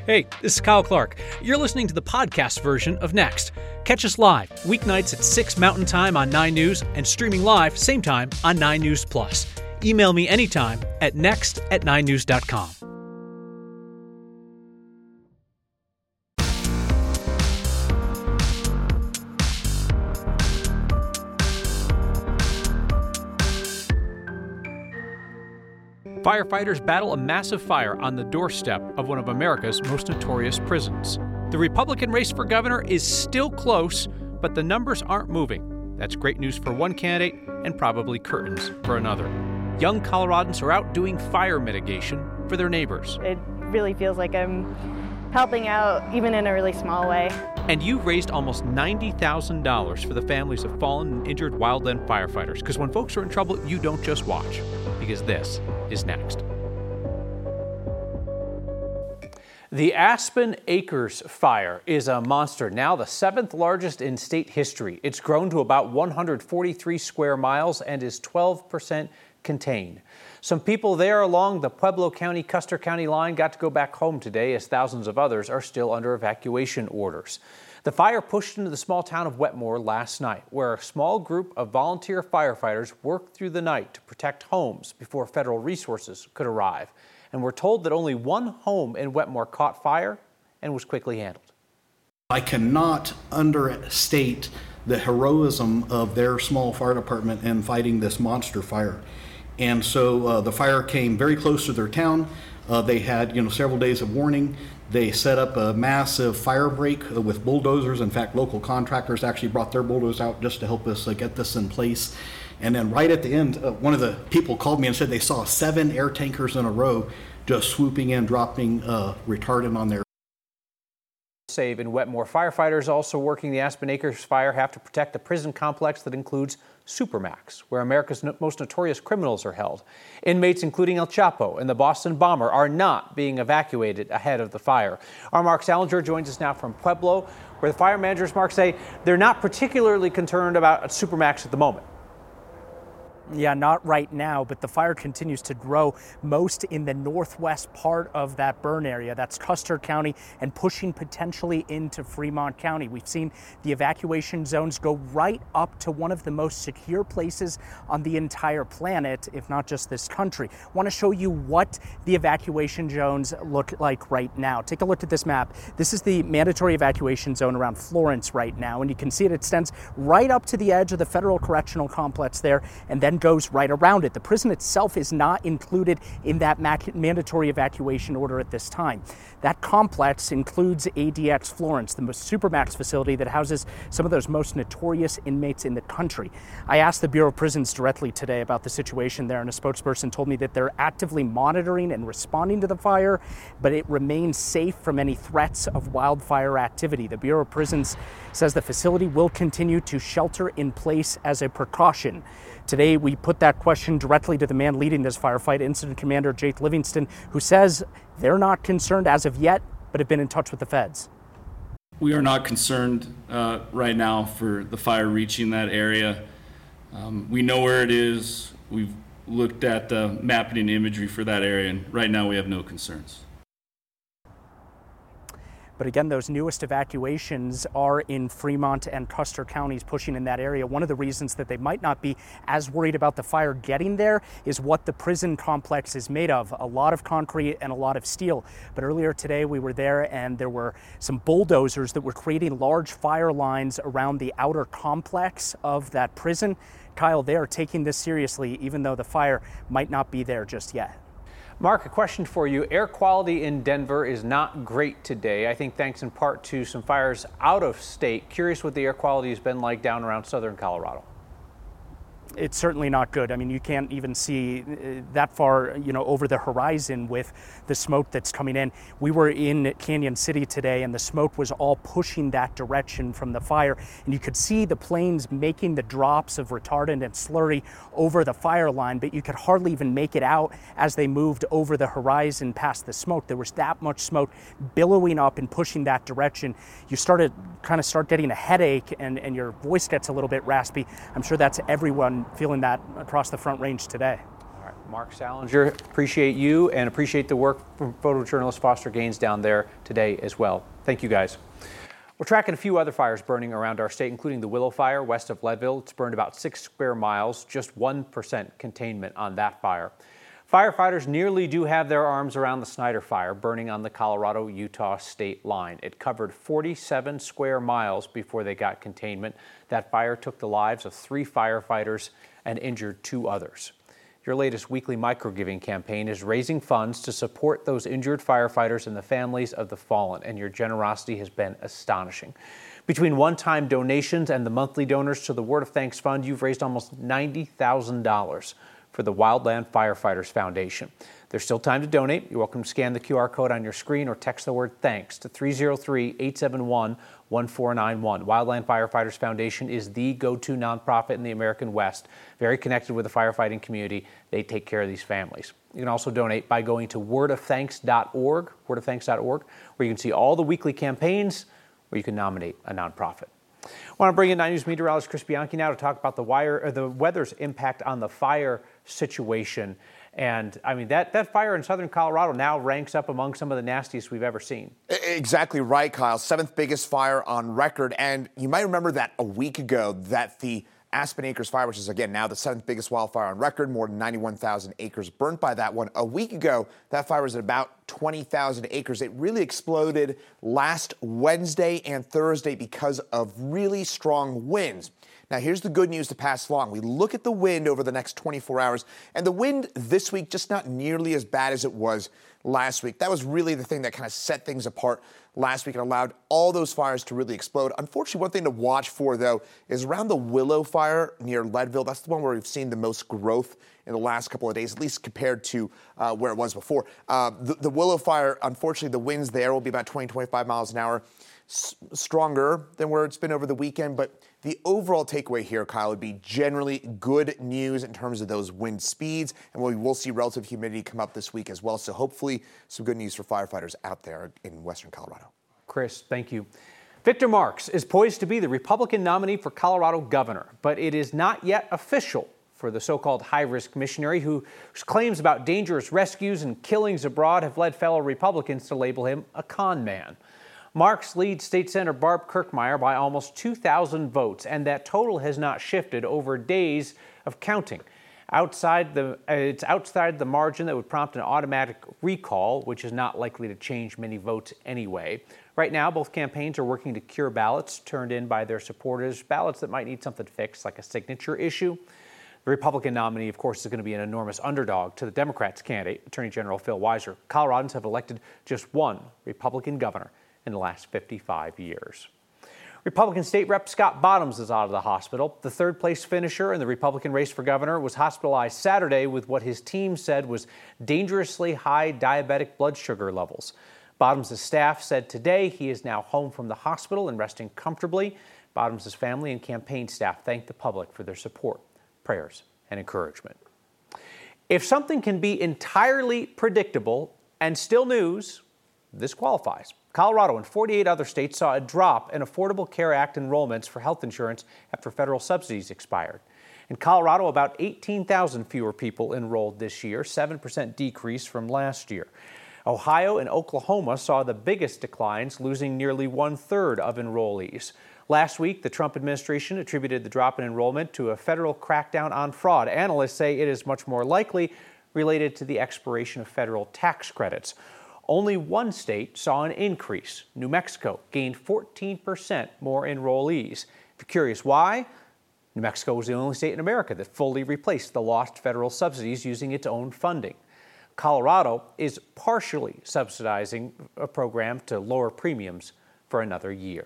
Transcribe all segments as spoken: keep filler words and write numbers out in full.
Hey, this is Kyle Clark. You're listening to the podcast version of Next. Catch us live, weeknights at six Mountain Time on nine News and streaming live, same time, on nine News Plus. Email me anytime at next at nine news dot com. Firefighters battle a massive fire on the doorstep of one of America's most notorious prisons. The Republican race for governor is still close, but the numbers aren't moving. That's great news for one candidate and probably curtains for another. Young Coloradans are out doing fire mitigation for their neighbors. It really feels like I'm helping out, even in a really small way. And you've raised almost ninety thousand dollars for the families of fallen and injured wildland firefighters. Because when folks are in trouble, you don't just watch. Because this is Next. The Aspen Acres fire is a monster, now the seventh largest in state history. It's grown to about one hundred forty-three square miles and is twelve percent contained. Some people there along the Pueblo County-Custer County line got to go back home today, as thousands of others are still under evacuation orders. The fire pushed into the small town of Wetmore last night, where a small group of volunteer firefighters worked through the night to protect homes before federal resources could arrive. And we're told that only one home in Wetmore caught fire and was quickly handled. I cannot understate the heroism of their small fire department in fighting this monster fire. And so uh, the fire came very close to their town. Uh, they had, you know, several days of warning. They set up a massive fire break uh, with bulldozers. In fact, local contractors actually brought their bulldozers out just to help us uh, get this in place. And then right at the end, uh, one of the people called me and said they saw seven air tankers in a row just swooping in, dropping uh, retardant on their Save in Wetmore. Firefighters also working the Aspen Acres fire have to protect the prison complex that includes Supermax, where America's no- most notorious criminals are held. Inmates including El Chapo and the Boston bomber are not being evacuated ahead of the fire. Our Mark Salinger joins us now from Pueblo, where the fire managers, Mark, say they're not particularly concerned about Supermax at the moment. Yeah, not right now, but the fire continues to grow, most in the northwest part of that burn area. That's Custer County and pushing potentially into Fremont County. We've seen the evacuation zones go right up to one of the most secure places on the entire planet, if not just this country. I want to show you what the evacuation zones look like right now. Take a look at this map. This is the mandatory evacuation zone around Florence right now, and you can see it extends right up to the edge of the Federal Correctional Complex there, and then goes right around it. The prison itself is not included in that mandatory evacuation order at this time. That complex includes A D X Florence, the Supermax facility that houses some of those most notorious inmates in the country. I asked the Bureau of Prisons directly today about the situation there, and a spokesperson told me that they're actively monitoring and responding to the fire, but it remains safe from any threats of wildfire activity. The Bureau of Prisons says the facility will continue to shelter in place as a precaution. Today, we put that question directly to the man leading this firefight, Incident Commander Jake Livingston, who says they're not concerned as of yet, but have been in touch with the feds. We are not concerned uh, right now for the fire reaching that area. Um, we know where it is. We've looked at the mapping and imagery for that area, and right now we have no concerns. But again, those newest evacuations are in Fremont and Custer counties, pushing in that area. One of the reasons that they might not be as worried about the fire getting there is what the prison complex is made of. A lot of concrete and a lot of steel. But earlier today we were there and there were some bulldozers that were creating large fire lines around the outer complex of that prison. Kyle, they are taking this seriously, even though the fire might not be there just yet. Mark, a question for you. Air quality in Denver is not great today, I think thanks in part to some fires out of state. Curious what the air quality has been like down around southern Colorado. It's certainly not good. I mean, you can't even see that far, you know, over the horizon with the smoke that's coming in. We were in Canyon City today, and the smoke was all pushing that direction from the fire. And you could see the planes making the drops of retardant and slurry over the fire line, but you could hardly even make it out as they moved over the horizon past the smoke. There was that much smoke billowing up and pushing that direction. You started kind of start getting a headache, and, and your voice gets a little bit raspy. I'm sure that's everyone feeling that across the Front Range today. All right. Mark Salinger, appreciate you and appreciate the work from photojournalist Foster Gaines down there today as well. Thank you, guys. We're tracking a few other fires burning around our state, including the Willow Fire west of Leadville. It's burned about six square miles, just one percent containment on that fire. Firefighters nearly do have their arms around the Snyder Fire, burning on the Colorado-Utah state line. It covered forty-seven square miles before they got containment. That fire took the lives of three firefighters and injured two others. Your latest weekly microgiving campaign is raising funds to support those injured firefighters and the families of the fallen, and your generosity has been astonishing. Between one-time donations and the monthly donors to the Word of Thanks Fund, you've raised almost ninety thousand dollars for the Wildland Firefighters Foundation. There's still time to donate. You're welcome to scan the Q R code on your screen or text the word THANKS to three oh three, eight seven one, one four nine one. Wildland Firefighters Foundation is the go-to nonprofit in the American West, very connected with the firefighting community. They take care of these families. You can also donate by going to word of thanks dot org, word of thanks dot org, where you can see all the weekly campaigns, where you can nominate a nonprofit. I want to bring in nine News meteorologist Chris Bianchi now to talk about the wire, or the weather's impact on the fire situation. And I mean, that, that fire in southern Colorado now ranks up among some of the nastiest we've ever seen. Exactly right, Kyle. Seventh biggest fire on record. And you might remember that a week ago that the Aspen Acres fire, which is, again, now the seventh biggest wildfire on record, more than ninety-one thousand acres burnt by that one. A week ago, that fire was at about twenty thousand acres. It really exploded last Wednesday and Thursday because of really strong winds. Now, here's the good news to pass along. We look at the wind over the next twenty-four hours, and the wind this week just not nearly as bad as it was last week. That was really the thing that kind of set things apart last week and allowed all those fires to really explode. Unfortunately, one thing to watch for, though, is around the Willow Fire near Leadville. That's the one where we've seen the most growth in the last couple of days, at least compared to uh, where it was before. Uh, the, the Willow Fire, unfortunately, the winds there will be about twenty, twenty-five miles an hour, S- stronger than where it's been over the weekend. But the overall takeaway here, Kyle, would be generally good news in terms of those wind speeds, and we will see relative humidity come up this week as well. So hopefully some good news for firefighters out there in western Colorado. Chris, thank you. Victor Marx is poised to be the Republican nominee for Colorado governor, but it is not yet official for the so-called high-risk missionary whose claims about dangerous rescues and killings abroad have led fellow Republicans to label him a con man. Marx leads State Senator Barb Kirkmeyer by almost two thousand votes, and that total has not shifted over days of counting. Outside the, uh, it's outside the margin that would prompt an automatic recall, which is not likely to change many votes anyway. Right now, both campaigns are working to cure ballots turned in by their supporters, ballots that might need something fixed, like a signature issue. The Republican nominee, of course, is going to be an enormous underdog to the Democrats' candidate, Attorney General Phil Weiser. Coloradans have elected just one Republican governor in the last fifty-five years. Republican State Rep Scott Bottoms is out of the hospital. The third-place finisher in the Republican race for governor was hospitalized Saturday with what his team said was dangerously high diabetic blood sugar levels. Bottoms' staff said today he is now home from the hospital and resting comfortably. Bottoms' family and campaign staff thanked the public for their support, prayers, and encouragement. If something can be entirely predictable and still news, this qualifies. Colorado and forty-eight other states saw a drop in Affordable Care Act enrollments for health insurance after federal subsidies expired. In Colorado, about eighteen thousand fewer people enrolled this year, seven percent decrease from last year. Ohio and Oklahoma saw the biggest declines, losing nearly one-third of enrollees. Last week, the Trump administration attributed the drop in enrollment to a federal crackdown on fraud. Analysts say it is much more likely related to the expiration of federal tax credits. Only one state saw an increase. New Mexico gained fourteen percent more enrollees. If you're curious why, New Mexico was the only state in America that fully replaced the lost federal subsidies using its own funding. Colorado is partially subsidizing a program to lower premiums for another year.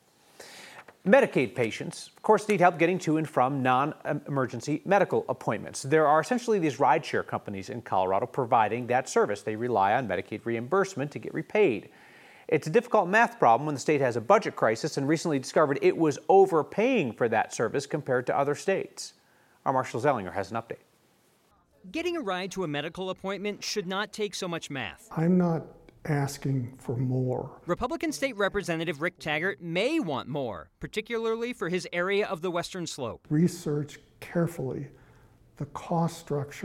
Medicaid patients, of course, need help getting to and from non-emergency medical appointments. There are essentially these rideshare companies in Colorado providing that service. They rely on Medicaid reimbursement to get repaid. It's a difficult math problem when the state has a budget crisis and recently discovered it was overpaying for that service compared to other states. Our Marshall Zellinger has an update. Getting a ride to a medical appointment should not take so much math. I'm not asking for more. Republican State Representative Rick Taggart may want more, particularly for his area of the Western Slope. Research carefully the cost structure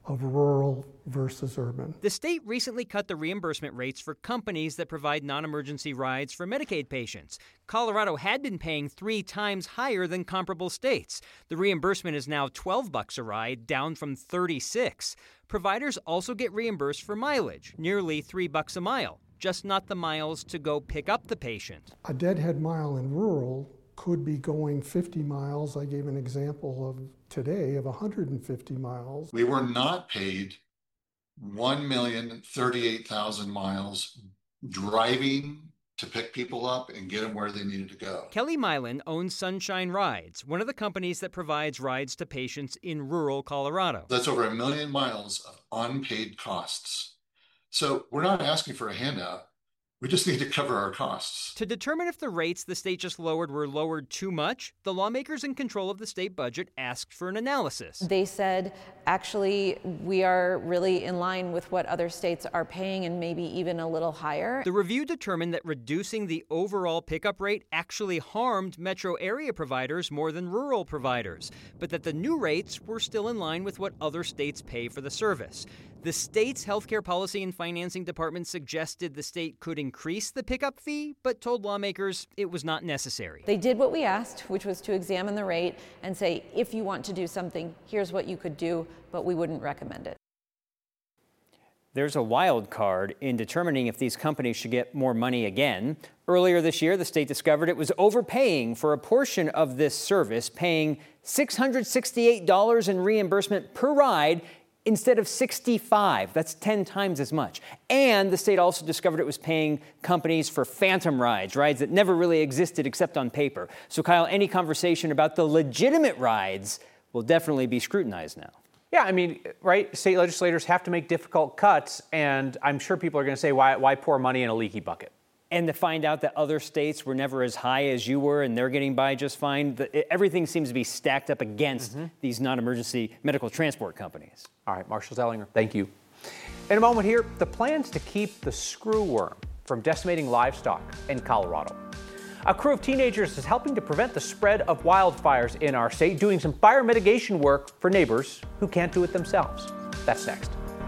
of rural versus urban. The state recently cut the reimbursement rates for companies that provide non-emergency rides for Medicaid patients. Colorado had been paying three times higher than comparable states. The reimbursement is now twelve bucks a ride, down from thirty-six. Providers also get reimbursed for mileage, nearly three bucks a mile, just not the miles to go pick up the patient. A deadhead mile in rural could be going fifty miles. I gave an example of today of one hundred fifty miles. We were not paid one million thirty-eight thousand miles driving to pick people up and get them where they needed to go. Kelly Milan owns Sunshine Rides, one of the companies that provides rides to patients in rural Colorado. That's over a million miles of unpaid costs. So we're not asking for a handout. We just need to cover our costs. To determine if the rates the state just lowered were lowered too much, the lawmakers in control of the state budget asked for an analysis. They said, actually, we are really in line with what other states are paying and maybe even a little higher. The review determined that reducing the overall pickup rate actually harmed metro area providers more than rural providers, but that the new rates were still in line with what other states pay for the service. The state's healthcare policy and financing department suggested the state could increase the pickup fee, but told lawmakers it was not necessary. They did what we asked, which was to examine the rate and say, if you want to do something, here's what you could do, but we wouldn't recommend it. There's a wild card in determining if these companies should get more money again. Earlier this year, the state discovered it was overpaying for a portion of this service, paying six hundred sixty-eight dollars in reimbursement per ride instead of sixty-five. That's ten times as much. And the state also discovered it was paying companies for phantom rides, rides that never really existed except on paper. So, Kyle, any conversation about the legitimate rides will definitely be scrutinized now. Yeah, I mean, right, state legislators have to make difficult cuts, and I'm sure people are going to say, why, why pour money in a leaky bucket? And to find out that other states were never as high as you were and they're getting by just fine, the, everything seems to be stacked up against mm-hmm. these non-emergency medical transport companies. All right, Marshall Zellinger, thank you. In a moment here, the plans to keep the screwworm from decimating livestock in Colorado. A crew of teenagers is helping to prevent the spread of wildfires in our state, doing some fire mitigation work for neighbors who can't do it themselves. That's next.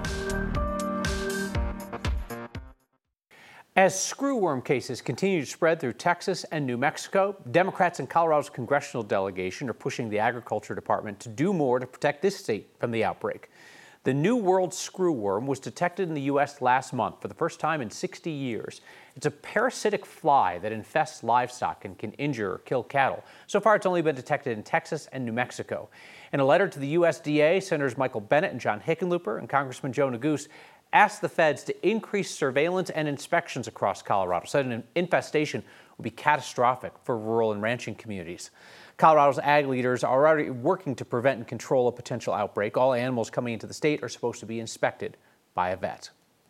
As screwworm cases continue to spread through Texas and New Mexico, Democrats in Colorado's congressional delegation are pushing the Agriculture Department to do more to protect this state from the outbreak. The New World screwworm was detected in the U S last month for the first time in sixty years. It's a parasitic fly that infests livestock and can injure or kill cattle. So far, it's only been detected in Texas and New Mexico. In a letter to the U S D A, Senators Michael Bennet and John Hickenlooper and Congressman Joe Neguse asked the feds to increase surveillance and inspections across Colorado, said an infestation would be catastrophic for rural and ranching communities. Colorado's ag leaders are already working to prevent and control a potential outbreak. All animals coming into the state are supposed to be inspected by a vet.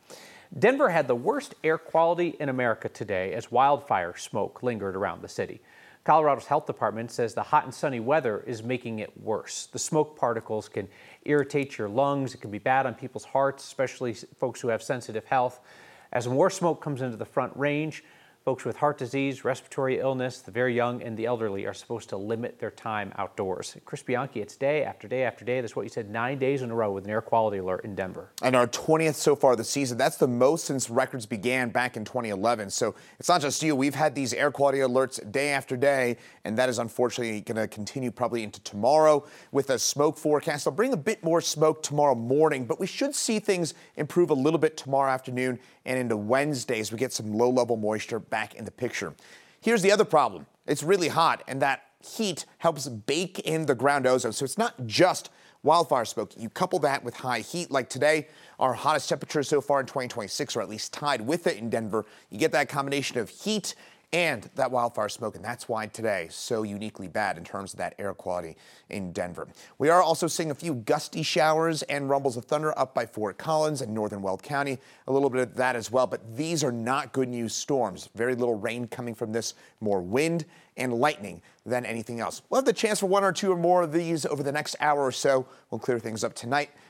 Denver had the worst air quality in America today as wildfire smoke lingered around the city. Colorado's health department says the hot and sunny weather is making it worse. The smoke particles can irritate your lungs. It can be bad on people's hearts, especially folks who have sensitive health. As more smoke comes into the Front Range, folks with heart disease, respiratory illness, the very young and the elderly are supposed to limit their time outdoors. Chris Bianchi, it's day after day after day. That's what you said, nine days in a row with an air quality alert in Denver. And our twentieth so far this season. That's the most since records began back in twenty eleven. So it's not just you. We've had these air quality alerts day after day, and that is unfortunately going to continue probably into tomorrow with a smoke forecast. They'll bring a bit more smoke tomorrow morning, but we should see things improve a little bit tomorrow afternoon and into Wednesday as we get some low-level moisture back in the picture. Here's the other problem. It's really hot, and that heat helps bake in the ground ozone. So it's not just wildfire smoke. You couple that with high heat, like today, our hottest temperatures so far in twenty twenty-six, or at least tied with it in Denver. You get that combination of heat and that wildfire smoke, and that's why today so uniquely bad in terms of that air quality in Denver. We are also seeing a few gusty showers and rumbles of thunder up by Fort Collins and northern Weld County, a little bit of that as well, but these are not good news storms. Very little rain coming from this, more wind and lightning than anything else. We'll have the chance for one or two or more of these over the next hour or so. We'll clear things up tonight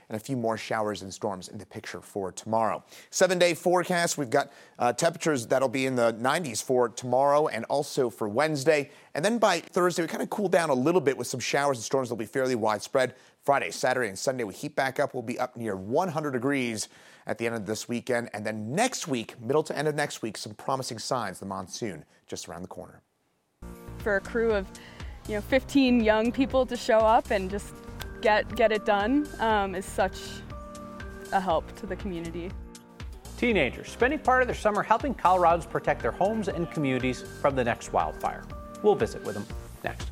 and a few more showers and storms in the picture for tomorrow. Seven-day forecast, we've got uh, temperatures that'll be in the nineties for tomorrow and also for Wednesday. And then by Thursday, we kind of cool down a little bit with some showers and storms that'll be fairly widespread. Friday, Saturday, and Sunday, we heat back up. We'll be up near one hundred degrees at the end of this weekend. And then next week, middle to end of next week, some promising signs, the monsoon just around the corner. For a crew of, you know, fifteen young people to show up and just get get it done um, is such a help to the community. Teenagers spending part of their summer helping Coloradans protect their homes and communities from the next wildfire. We'll visit with them next.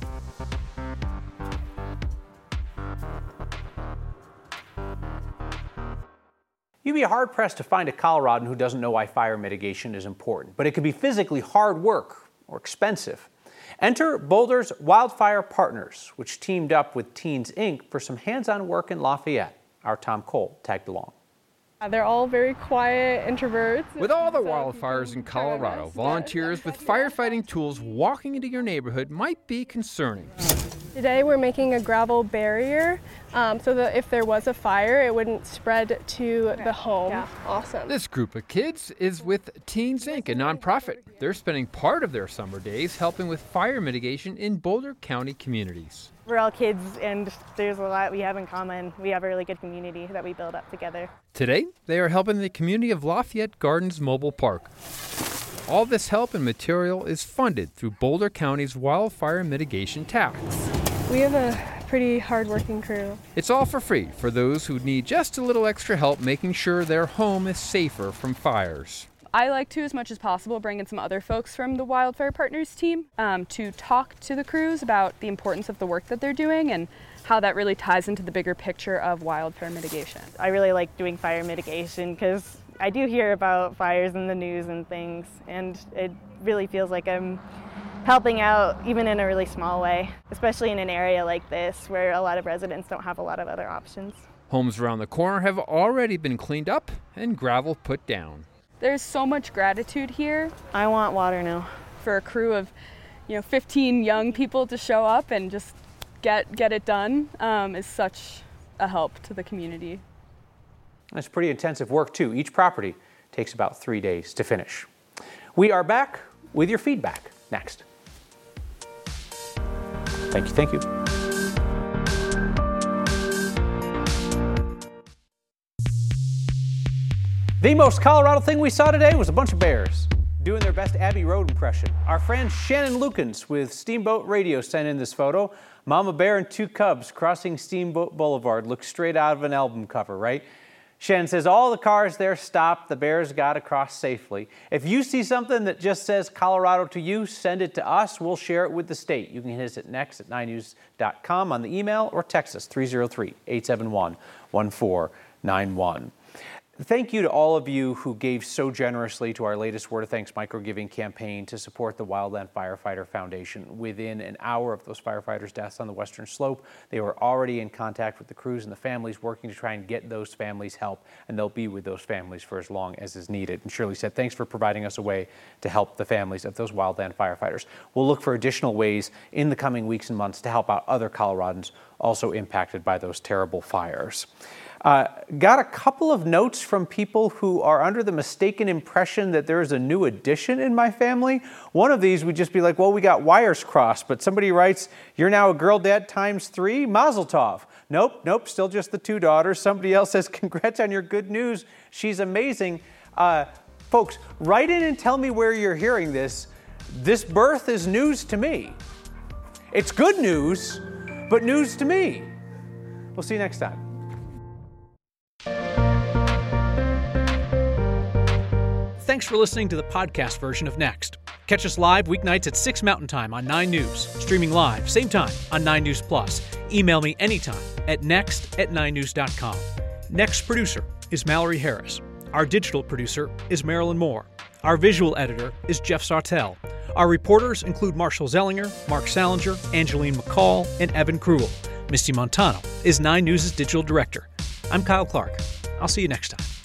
You'd be hard-pressed to find a Coloradan who doesn't know why fire mitigation is important, but it can be physically hard work or expensive. Enter Boulder's Wildfire Partners, which teamed up with Teens Incorporated for some hands-on work in Lafayette. Our Tom Cole tagged along. They're all very quiet introverts. With all the wildfires in Colorado, volunteers with firefighting tools walking into your neighborhood might be concerning. Today we're making a gravel barrier um, so that if there was a fire, it wouldn't spread to the home. Yeah, awesome. This group of kids is with Teens Incorporated, a nonprofit. They're spending part of their summer days helping with fire mitigation in Boulder County communities. We're all kids, and there's a lot we have in common. We have a really good community that we build up together. Today, they are helping the community of Lafayette Gardens Mobile Park. All this help and material is funded through Boulder County's wildfire mitigation tax. We have a pretty hard-working crew. It's all for free for those who need just a little extra help making sure their home is safer from fires. I like to, as much as possible, bring in some other folks from the Wildfire Partners team um, to talk to the crews about the importance of the work that they're doing and how that really ties into the bigger picture of wildfire mitigation. I really like doing fire mitigation because I do hear about fires in the news and things, and it really feels like I'm helping out even in a really small way, especially in an area like this where a lot of residents don't have a lot of other options. Homes around the corner have already been cleaned up and gravel put down. There's so much gratitude here. I want water now. For a crew of, you know, fifteen young people to show up and just get get it done um, is such a help to the community. It's pretty intensive work too. Each property takes about three days to finish. We are back with your feedback next. Thank you, thank you. The most Colorado thing we saw today was a bunch of bears doing their best Abbey Road impression. Our friend Shannon Lukens with Steamboat Radio sent in this photo. Mama bear and two cubs crossing Steamboat Boulevard. Looks straight out of an album cover, right? Shannon says all the cars there stopped. The bears got across safely. If you see something that just says Colorado to you, send it to us. We'll share it with the state. You can hit us at next at nine news dot com on the email or text us three oh three, eight seven one, one four nine one. Thank you to all of you who gave so generously to our latest Word of Thanks micro-giving campaign to support the Wildland Firefighter Foundation. Within an hour of those firefighters' deaths on the Western Slope, they were already in contact with the crews and the families, working to try and get those families help, and they'll be with those families for as long as is needed. And Shirley said, thanks for providing us a way to help the families of those wildland firefighters. We'll look for additional ways in the coming weeks and months to help out other Coloradans also impacted by those terrible fires. Uh, got a couple of notes from people who are under the mistaken impression that there is a new addition in my family. One of these would just be like, well, we got wires crossed, but somebody writes, you're now a girl dad times three? Mazel tov. Nope, nope, still just the two daughters. Somebody else says, congrats on your good news. She's amazing. Uh, folks, write in and tell me where you're hearing this. This birth is news to me. It's good news, but news to me. We'll see you next time. Thanks for listening to the podcast version of Next. Catch us live weeknights at six Mountain Time on nine news, streaming live, same time on nine news plus. Email me anytime at next at nine news dot com. Next producer is Mallory Harris. Our digital producer is Marilyn Moore. Our visual editor is Jeff Sartell. Our reporters include Marshall Zellinger, Mark Salinger, Angeline McCall, and Evan Krugel. Misty Montano is nine news' digital director. I'm Kyle Clark. I'll see you next time.